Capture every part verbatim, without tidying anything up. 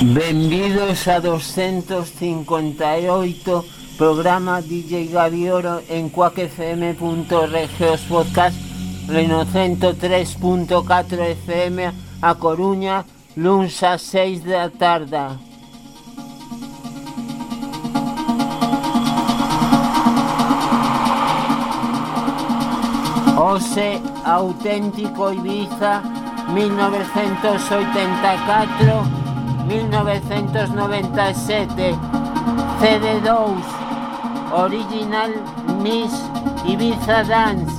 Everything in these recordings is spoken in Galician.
Benvidos a doscientos cincuenta y ocho programa D J Gavioro en quack f m punto org os podcast Reno ciento tres punto catro F M a Coruña, luns a seis da tarde. Ose auténtico Ibiza mil novecientos ochenta y cuatro a mil novecientos noventa y siete, C D dos, Original Miss Ibiza Dance.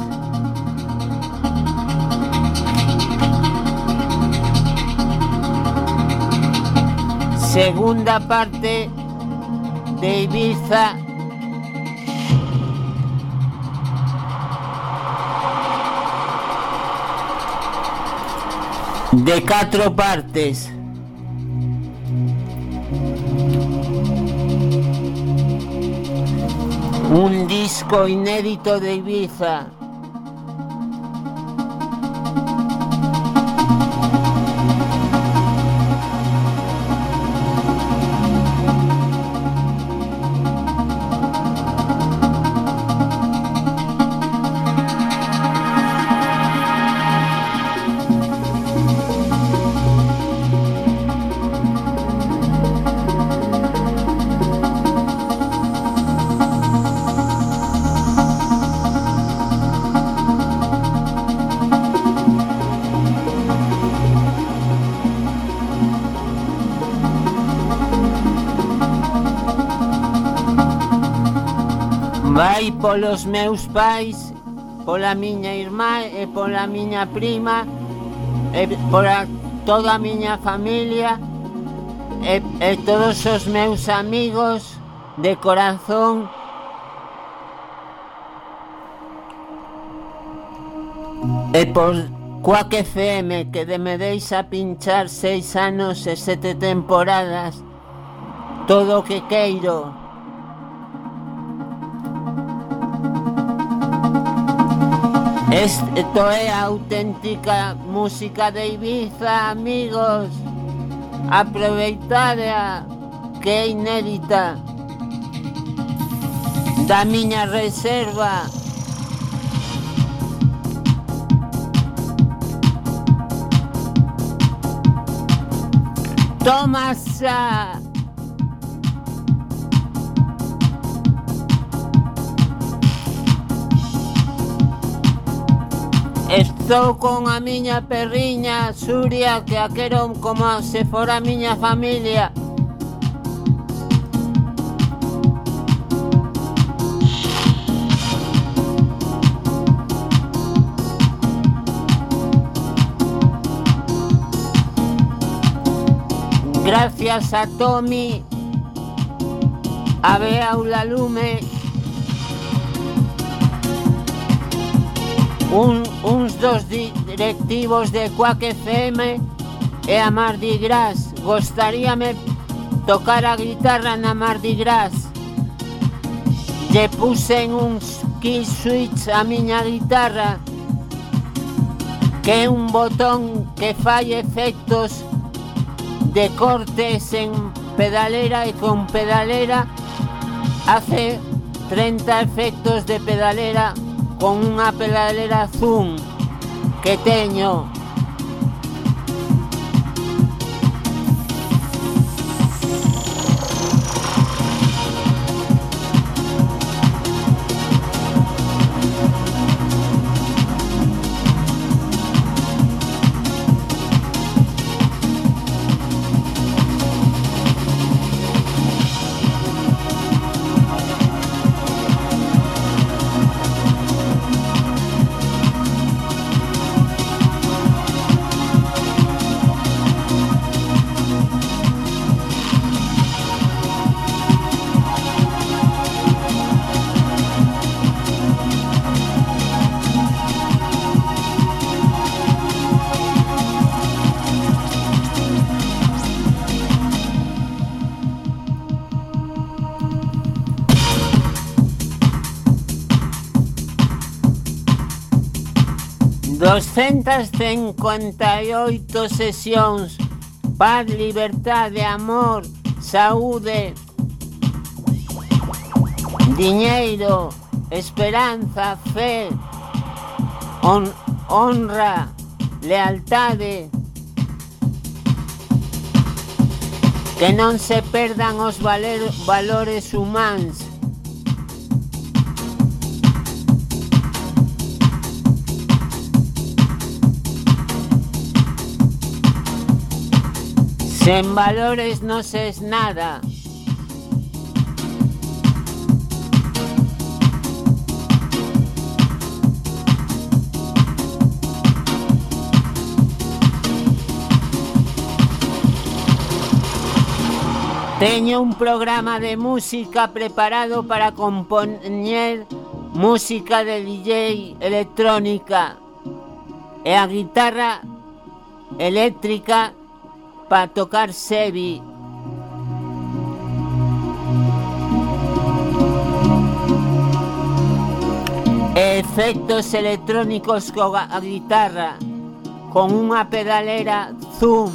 Segunda parte de Ibiza de cuatro partes. Un disco inédito de Ibiza. Vai polos meus pais, pola miña irmá e pola miña prima e pola toda a miña familia e, e todos os meus amigos de corazón. E por quack F M, que de me deixa pinchar seis anos e sete temporadas, todo o que queiro. Esto é a auténtica música de Ibiza, amigos. Aproveitadea, que é inédita, da miña reserva. Toma xa. Estou con a miña perriña Suria, que a quero como se fora a miña familia. Gracias a Tommy, a Bea Ulalume, Un, uns dos directivos de quack F M e a Mardi Gras. Gostaríame tocar a guitarra na Mardi Gras. Lle puxen uns key switch a miña guitarra, que é un botón que fai efectos de cortes en pedalera, e con pedalera hace treinta efectos de pedalera con unha pedalera Zoom que teño. doscientas cincuenta y ocho sesións paz, liberdade, amor, saúde, diñeiro, esperanza, fe, hon honra, lealtade, que non se perdan os valer valores humanos. Sen valores no se es nada. Teño un programa de música preparado para compoñer música de D J electrónica e a guitarra eléctrica para tocar Sebi. Efectos electrónicos coa a guitarra con unha pedalera Zoom,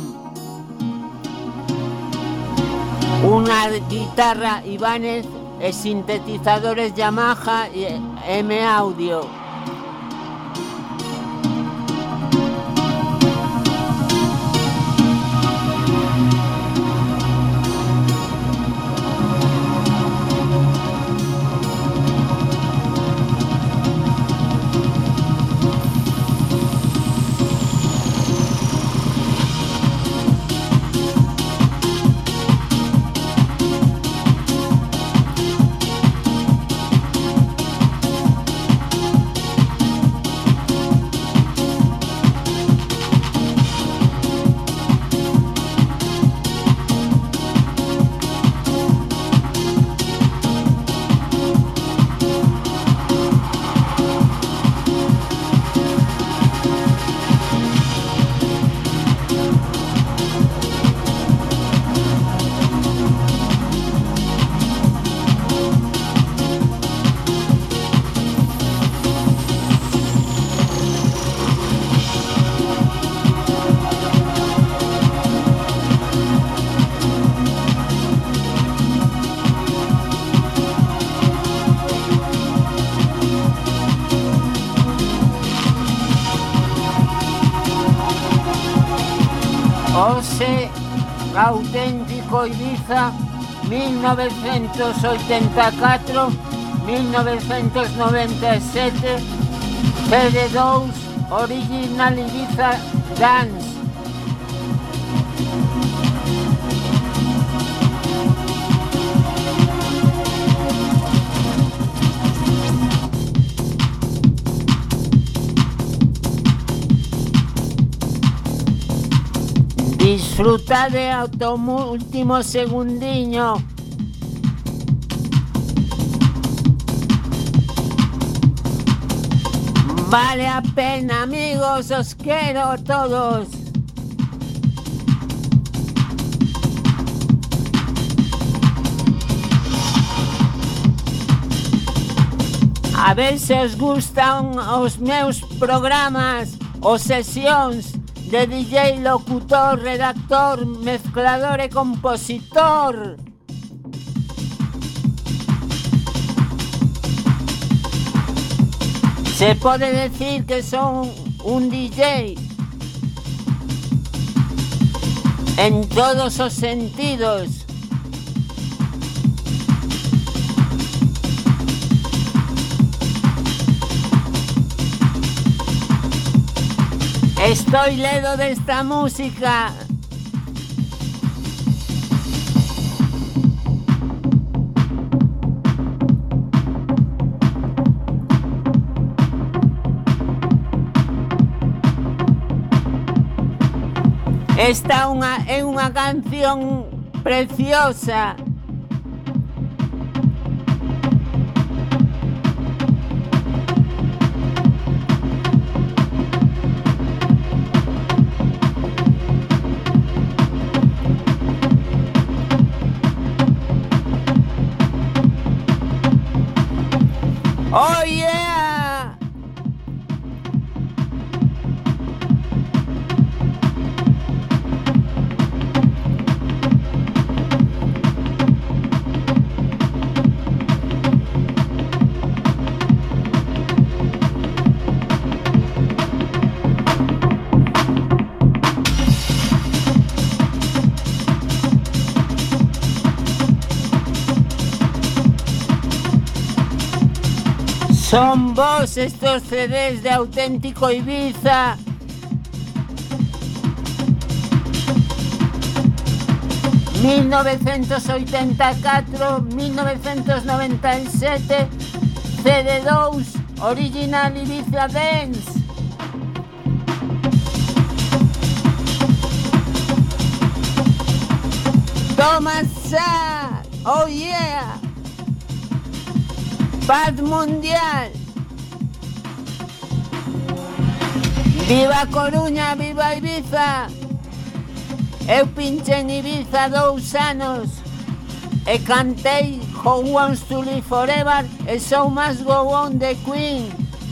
unha guitarra Ibanez e sintetizadores Yamaha e M-Audio. Ose auténtico Ibiza mil novecientos ochenta y cuatro a mil novecientos noventa y siete, C D dos Original Ibiza Dance. Disfruta de auto último segundiño. Vale a pena, amigos, os quiero a todos. A ver se os gustan os meus programas, os sesións de D J, locutor, redactor, mezclador e compositor. Se pode decir que son un D J en todos os sentidos. Estoy ledo de esta música. Esta unha, é unha canción preciosa. Oh yeah! Son vos estos C Ds de Auténtico Ibiza. mil novecientos ochenta y cuatro, mil novecientos noventa y siete, C D dos, Original Ibiza Dance. Toma esa, oh yeah. Paz mundial. Viva Coruña, viva Ibiza. Eu pinche en Ibiza dous anos e cantei Who Wants to Live Forever e So Must Go On de Queen.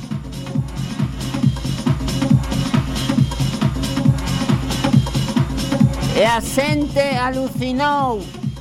E a xente alucinou.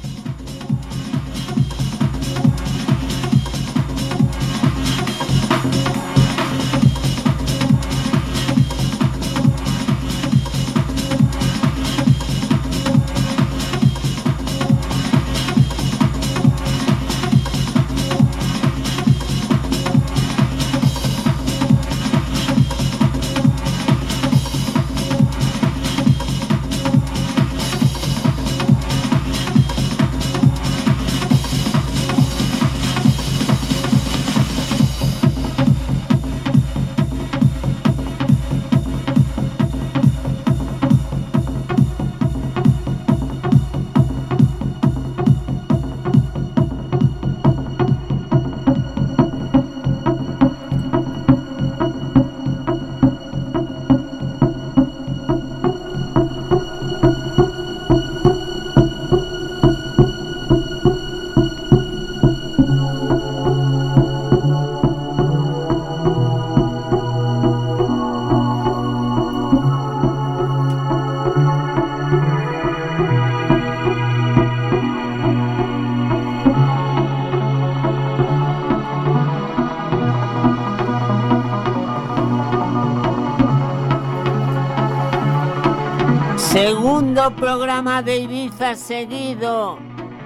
Segundo programa de Ibiza seguido.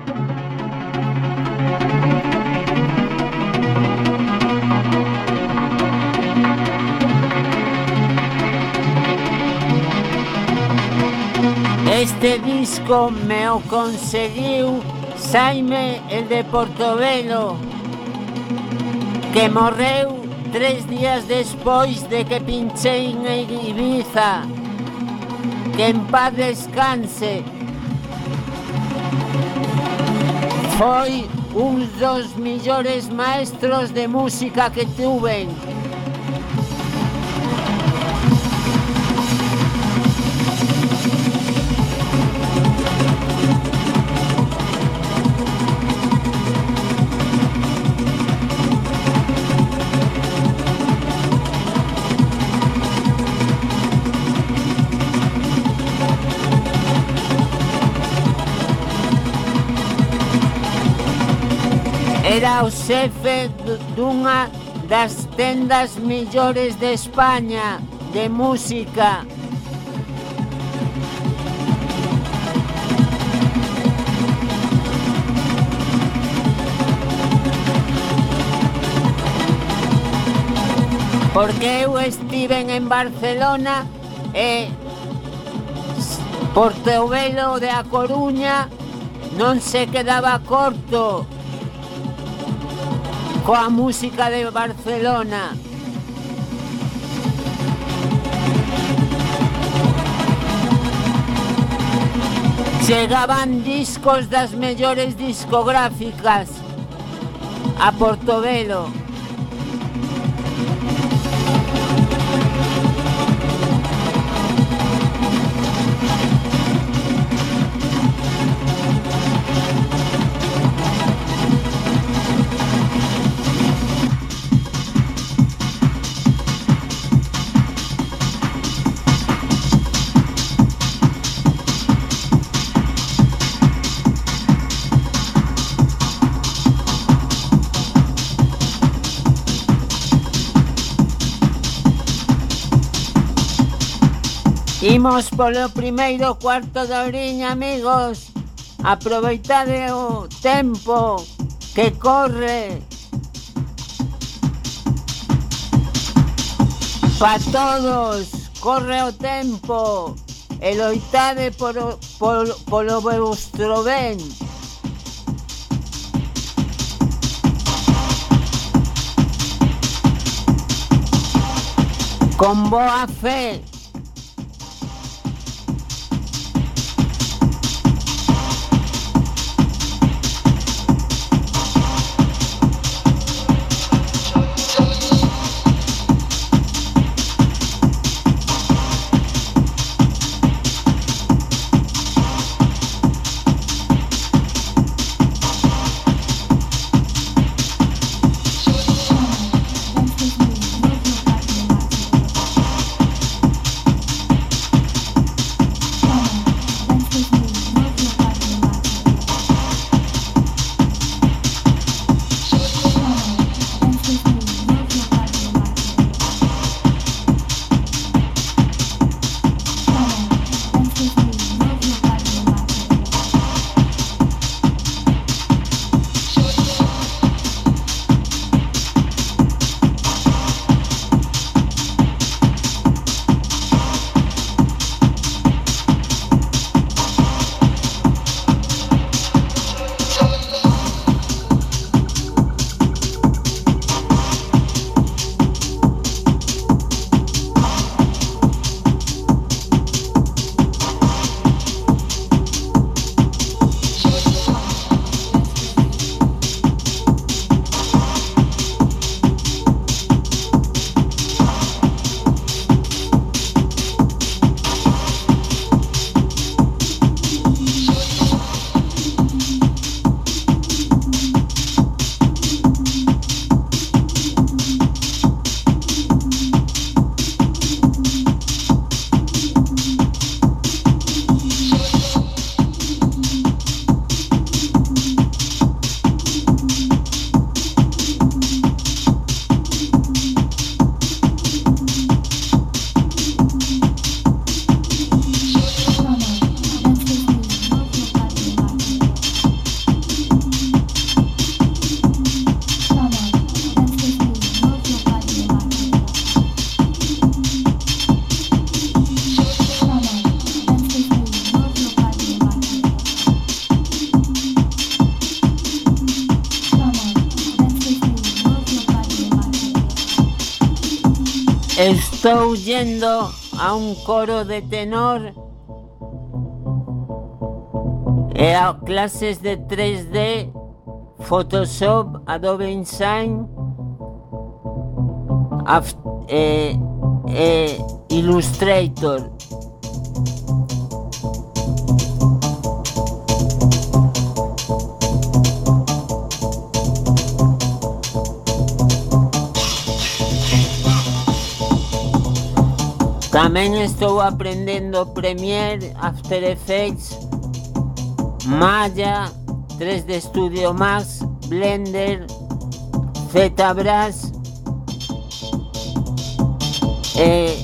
Este disco me o conseguiu Saime, el de Portobelo, que morreu tres días despois de que pinchei en Ibiza. Que en paz descanse. Foi un dos millores maestros de música que tuve. Era o xefe dunha das tendas millores de España de música. Porque eu estiven en Barcelona e Portobelo de A Coruña non se quedaba corto coa música de Barcelona. Chegaban discos das mellores discográficas a Portobelo. Imos polo primeiro cuarto de horiña, amigos. Aproveitade o tempo que corre. Pa todos, corre o tempo, e loitade polo, polo, polo vostro ben. Con boa fe. Estou yendo a un coro de tenor e a clases de tres D, Photoshop, Adobe InDesign, e, e Illustrator. Tamén estou aprendendo Premiere, After Effects, Maya, tres D Studio Max, Blender, ZBrush e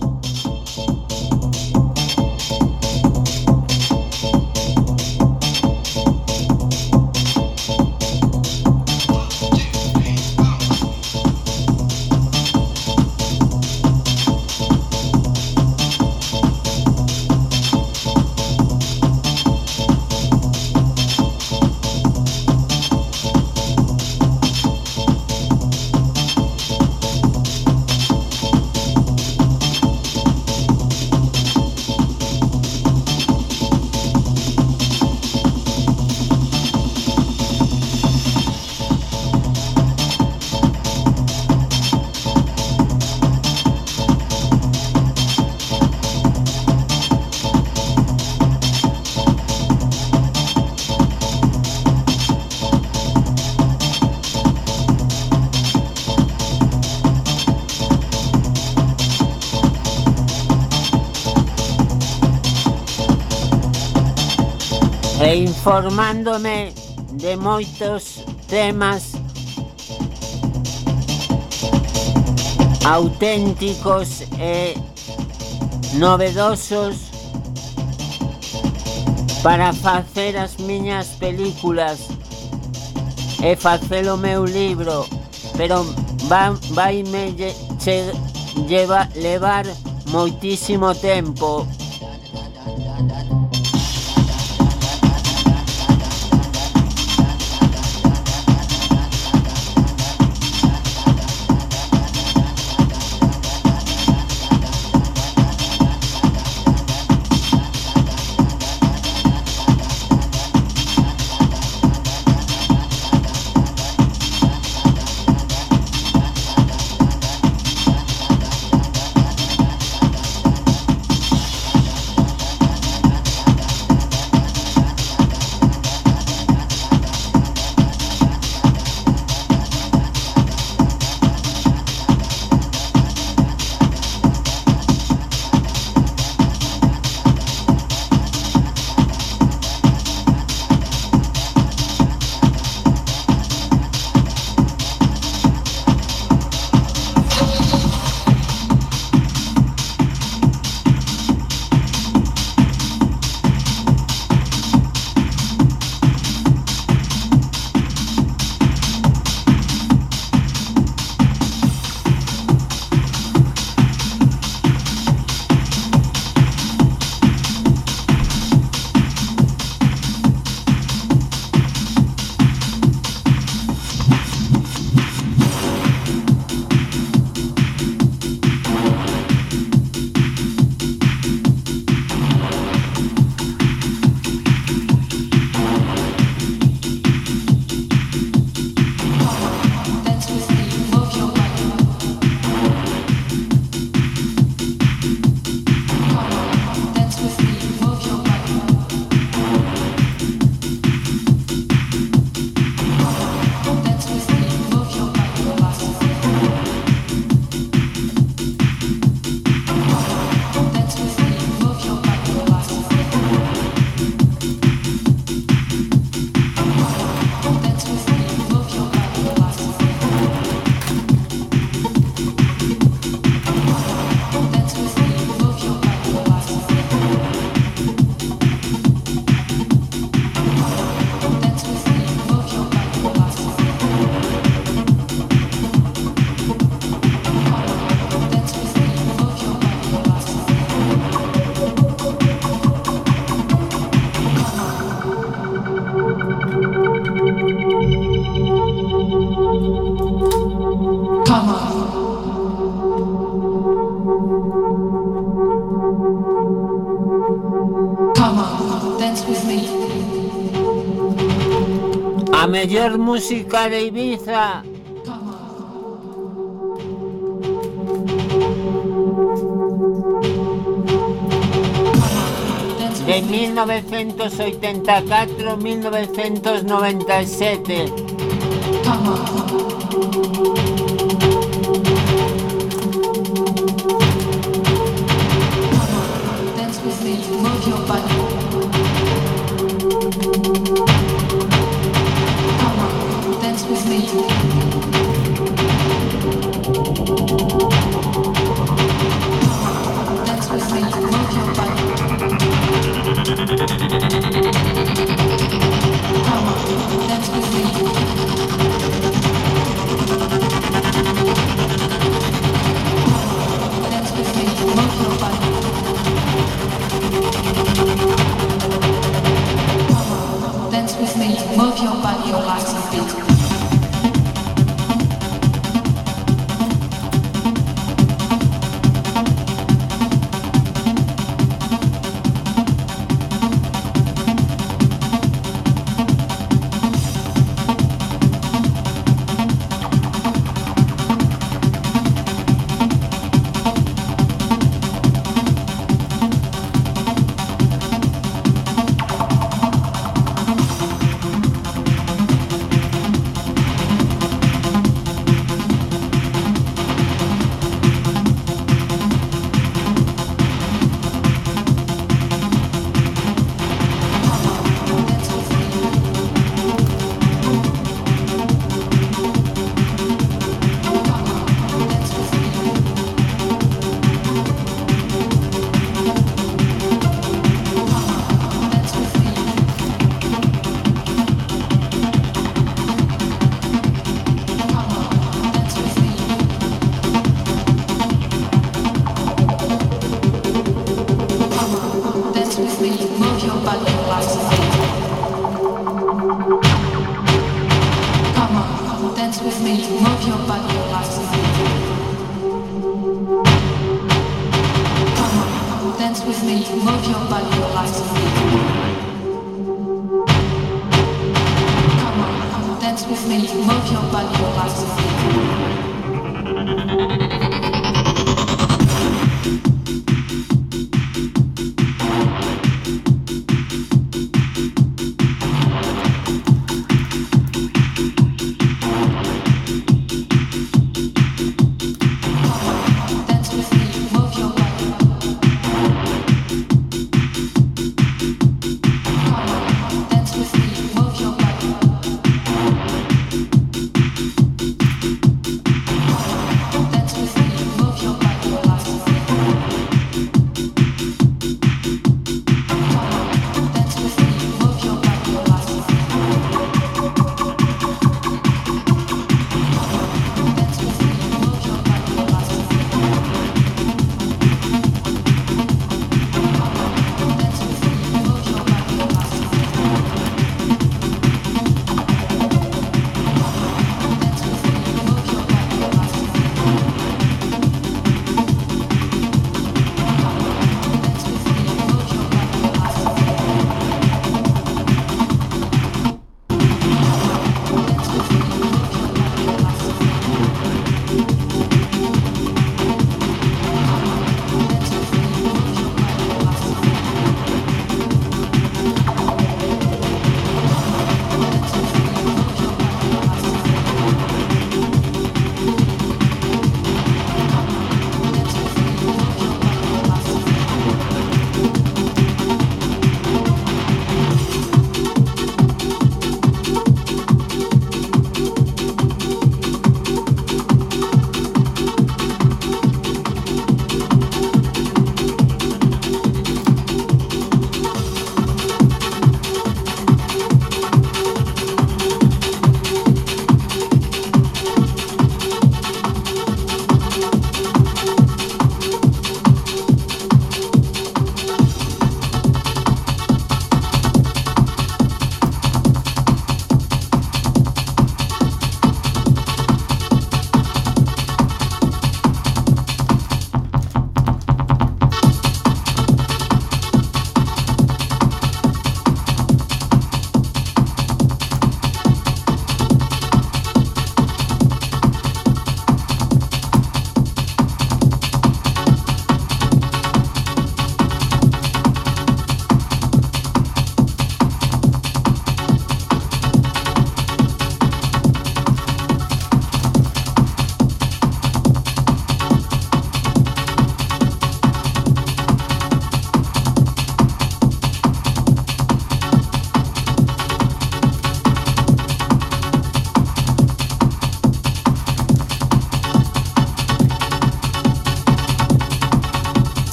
e informándome de moitos temas auténticos e novedosos para facer as miñas películas e facer o meu libro, pero vai, vai me che, lleva levar moitísimo tempo. A mellor música de Ibiza. De mil novecientos oitenta y cuatro a mil novecientos noventa y siete. Dance with me, move your body. Come on, dance with me. Dance with me, move your body. Come on, dance with me.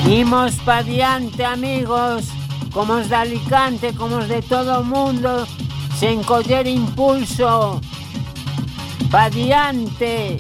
Imos pa diante, amigos, como os de Alicante, como os de todo o mundo, sen coller impulso. Pa diante.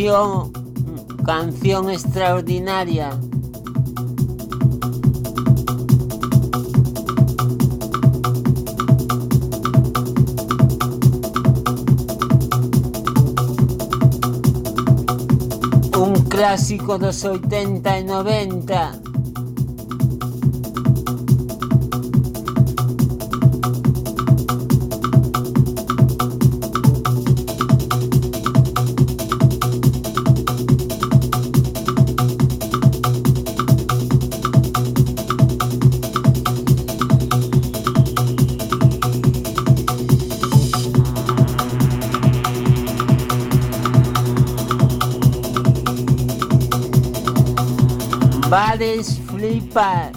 canción, canción extraordinaria. Un clásico dos oitenta e noventa. Bares flipar.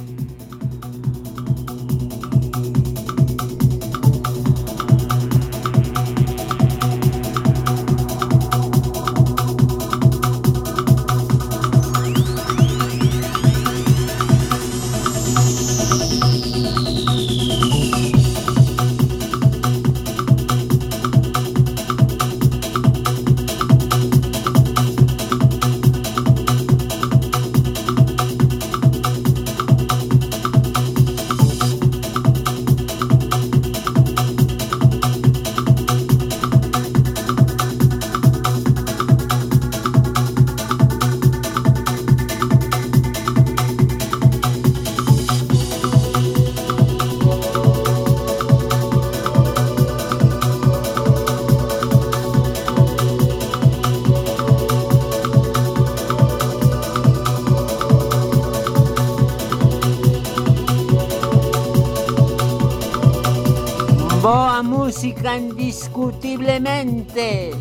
Boa música indiscutiblemente.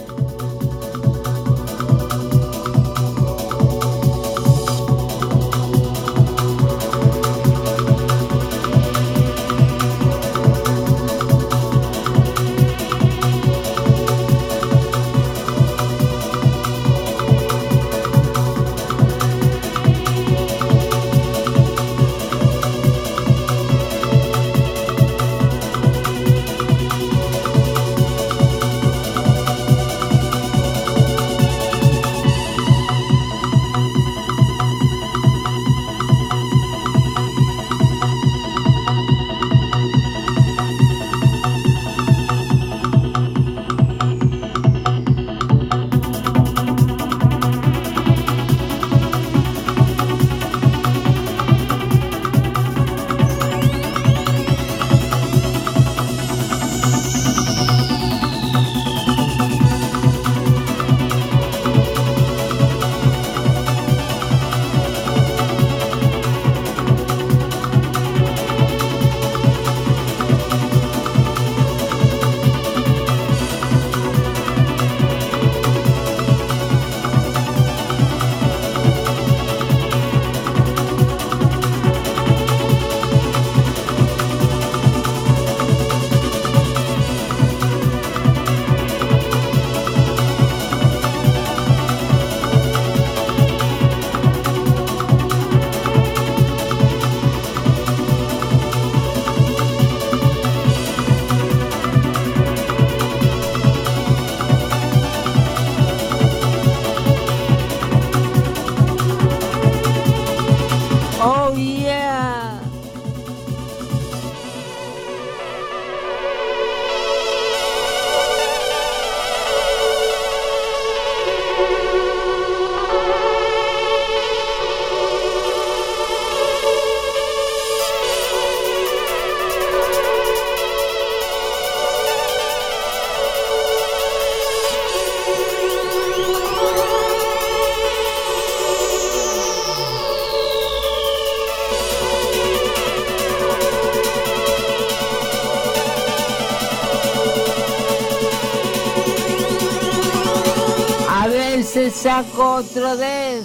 Se sacó otro de...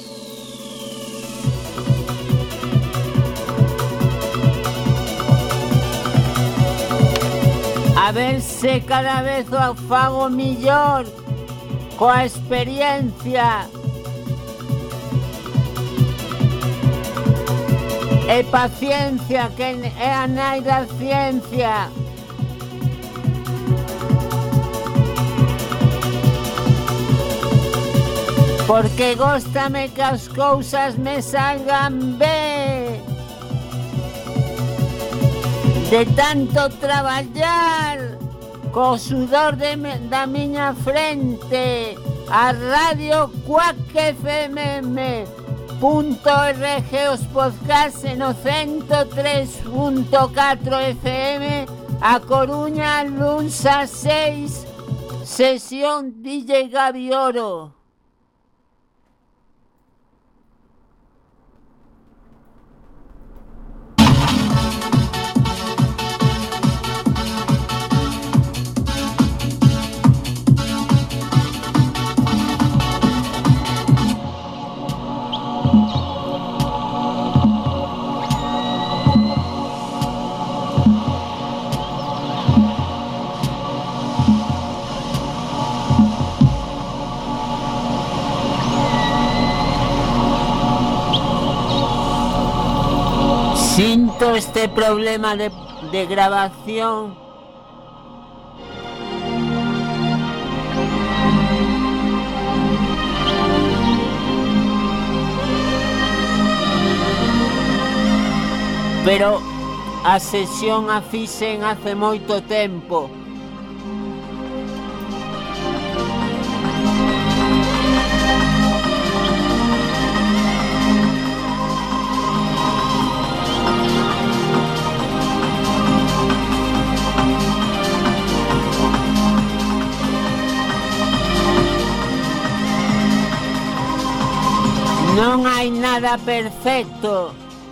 A ver se cada vez o fago millor coa experiencia e paciencia, que é a nai da ciencia. porque góstame que as cousas me salgan ben. De tanto traballar co sudor de me, da miña frente, a radio Quack F M punto R G, os podcasts no ciento tres punto catro F M, A Coruña, luns a seis, sesión D J Gabi Oro. Siento este problema de, de grabación. Pero a sesión a fixen hace moito tempo. Non hai nada perfecto.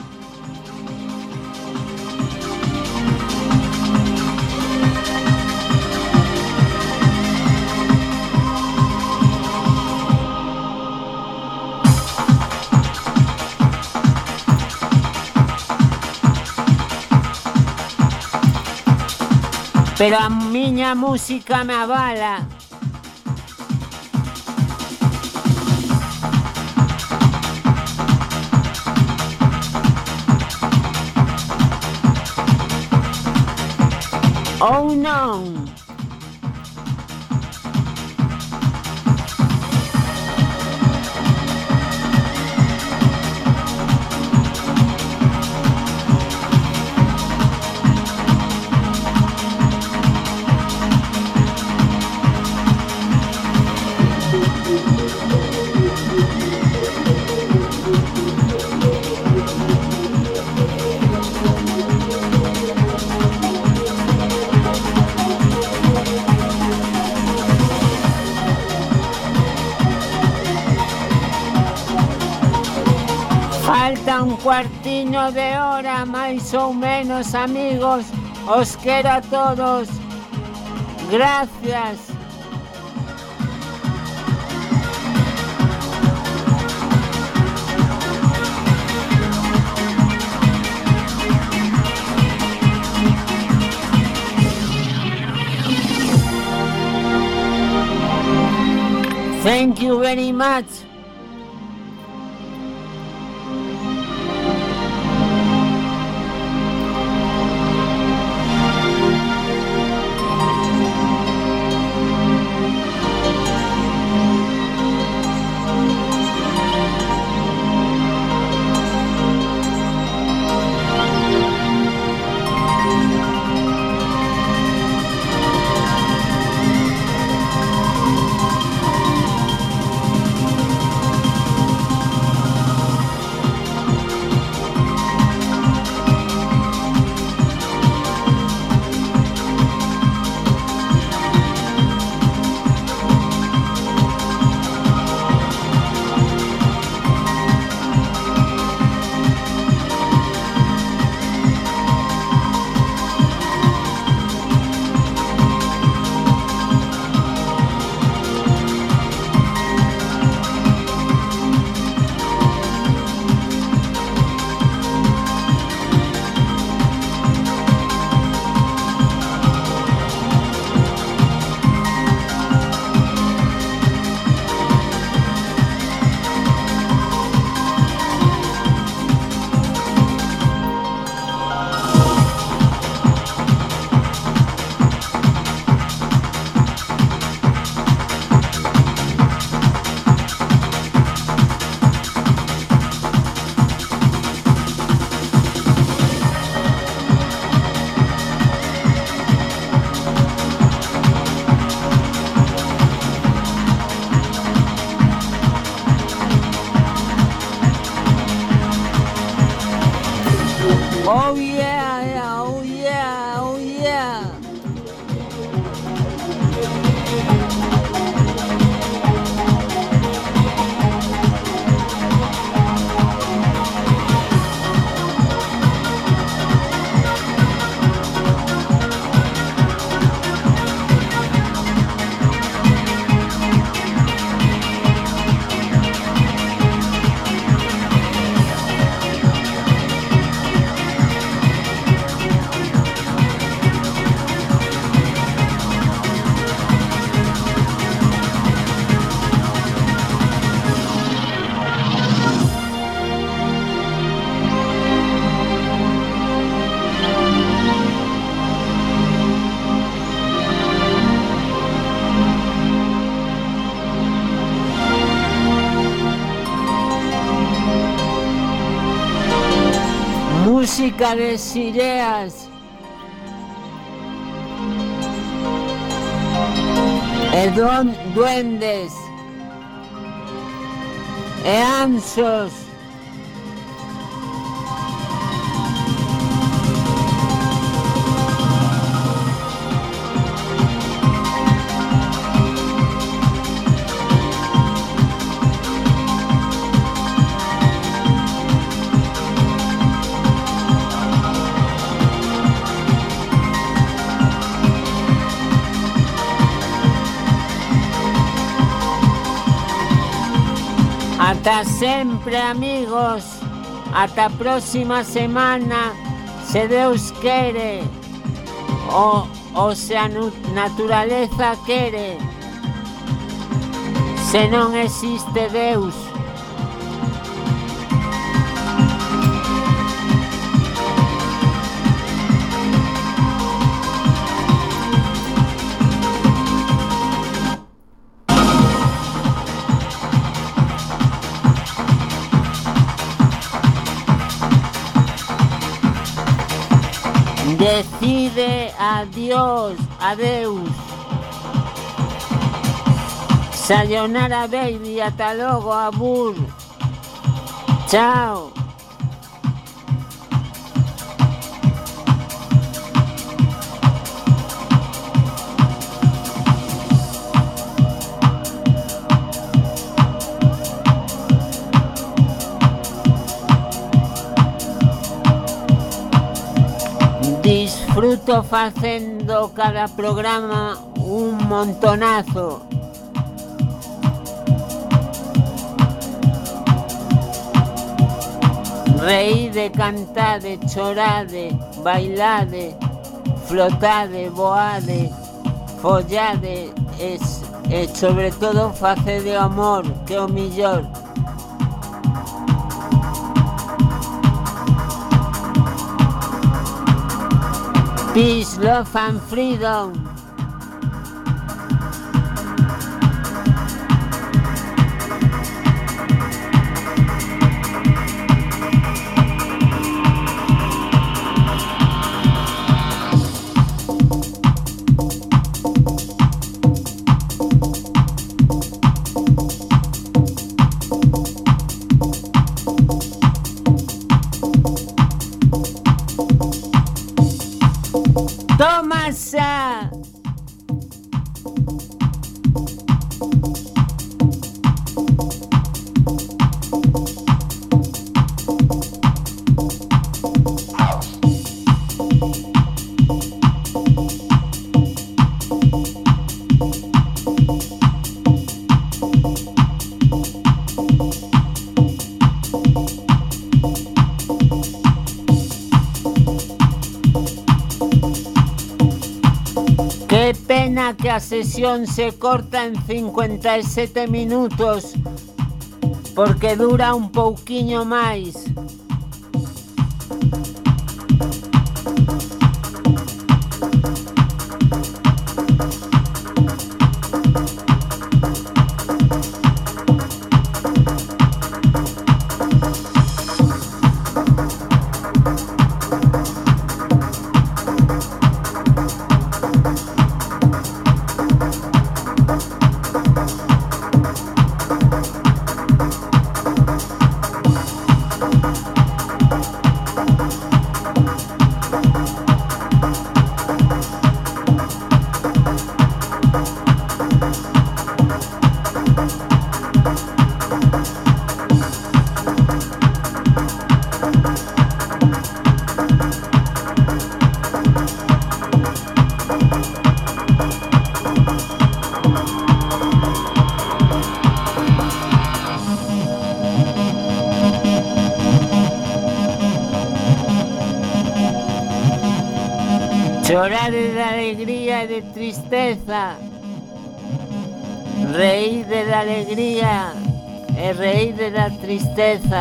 Pero a miña música me avala. Oh non! Falta un cuartiño de hora, máis ou menos, amigos. Os quero a todos. Gracias. Thank you very much. Oh yeah, oh yeah, oh yeah. Música de sireas e don, duendes e ansos. Ata sempre, amigos. Ata a próxima semana, se Deus quere, ou, ou se a naturaleza quere, se non existe Deus. Decide adiós, adeus. Sayonara baby, ata logo, abur. Chao. Disfruto facendo cada programa un montonazo. Reíde, cantade, chorade, bailade, flotade, voade, follade e, e sobre todo facede o amor, que é o millor. Peace, love and freedom. Tomasa. Qué pena que a sesión se corta en cincuenta y siete minutos, porque dura un pouquiño máis. Chorar é de alegría e de tristeza, reír de da alegría e reír de da tristeza.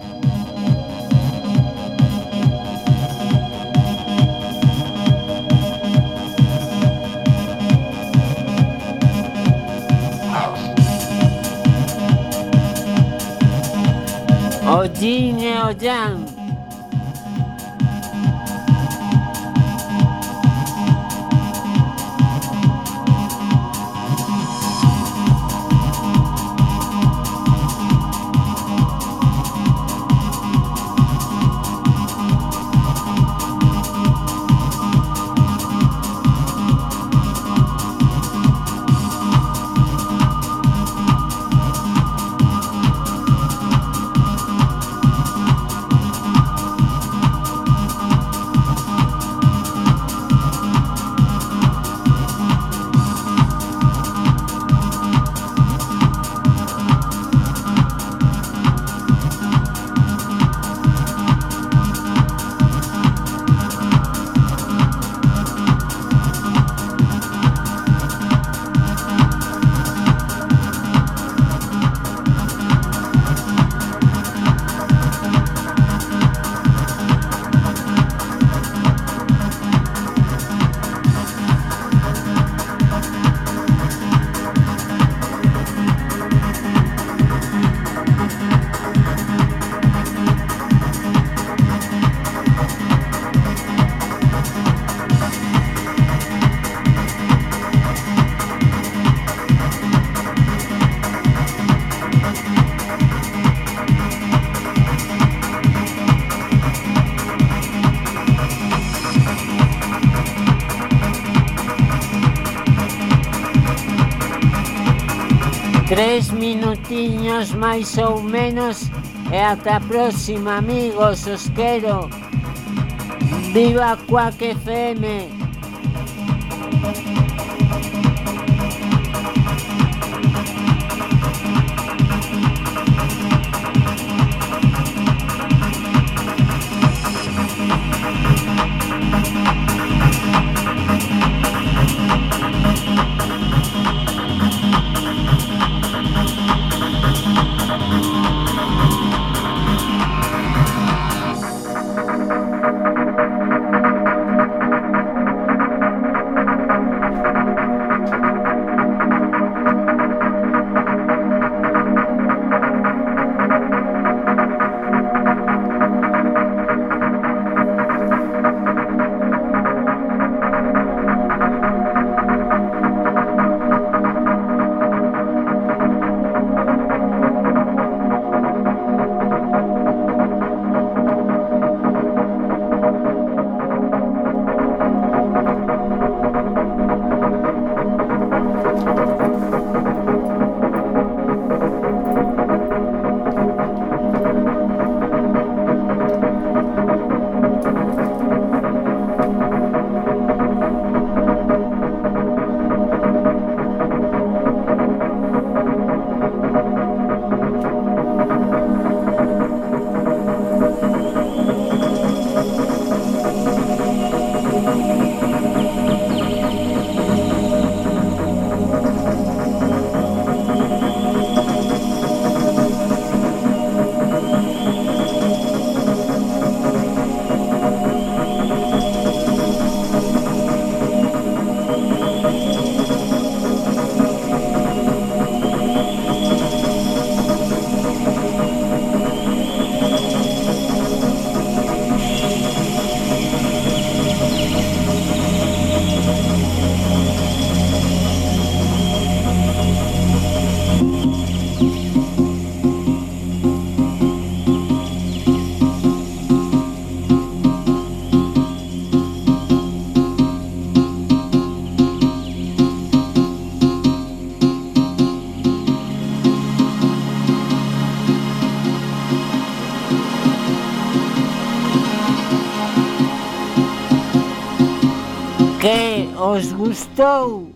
O yin e o yang. Tres minutiños máis ou menos e ata a próxima, amigos, os quero. Viva Quack F M. Que os gustou?